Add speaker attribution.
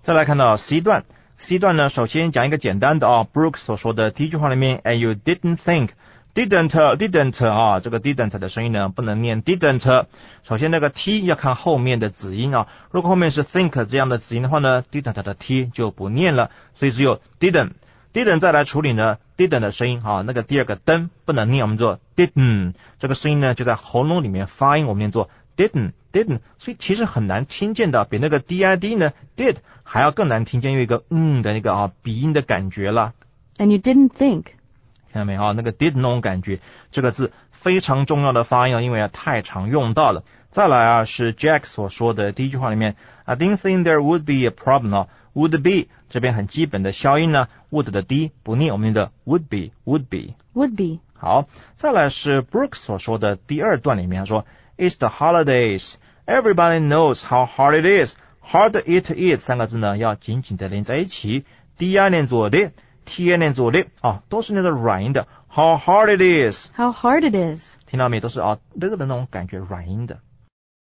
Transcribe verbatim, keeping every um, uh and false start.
Speaker 1: 再来看到 C 段 C 段呢，首先讲一个简单的啊 Brooke 所说的第一句话里面 And you didn't think Didn't, didn't 啊，这个 didn't 的声音呢不能念 didn't。首先那个 t 要看后面的子音啊，如果后面是 think 这样的子音的话呢 ，didn't 的 t 就不念了，所以只有 didn't。didn't 再来处理呢 didn't 的声音啊，那个第二个灯不能念，我们做 didn't， 这个声音呢就在喉咙里面发音，我们念做 didn't didn't， 所以其实很难听见的，比那个 did 呢 did 还要更难听见，有一个嗯的那个啊鼻音的感觉了。
Speaker 2: And you didn't think。
Speaker 1: 看到没有？那个 did 那种感觉，这个字非常重要的发音，因为啊太常用到了。再来啊是 Jack 所说的第一句话里面 I didn't think there would be a problem 啊 would be 这边很基本的消音呢 would 的 d 不念，我们的 would be would be
Speaker 2: would be。
Speaker 1: 好，再来是 Brooke 所说的第二段里面，他说 It's the holidays everybody knows how hard it is hard it is 三个字呢要紧紧的连在一起 d 啊念作的T 念作的啊，都是那个软音的 How hard it is
Speaker 2: How hard it is
Speaker 1: 听到没？都是啊这个的那种感觉软音的。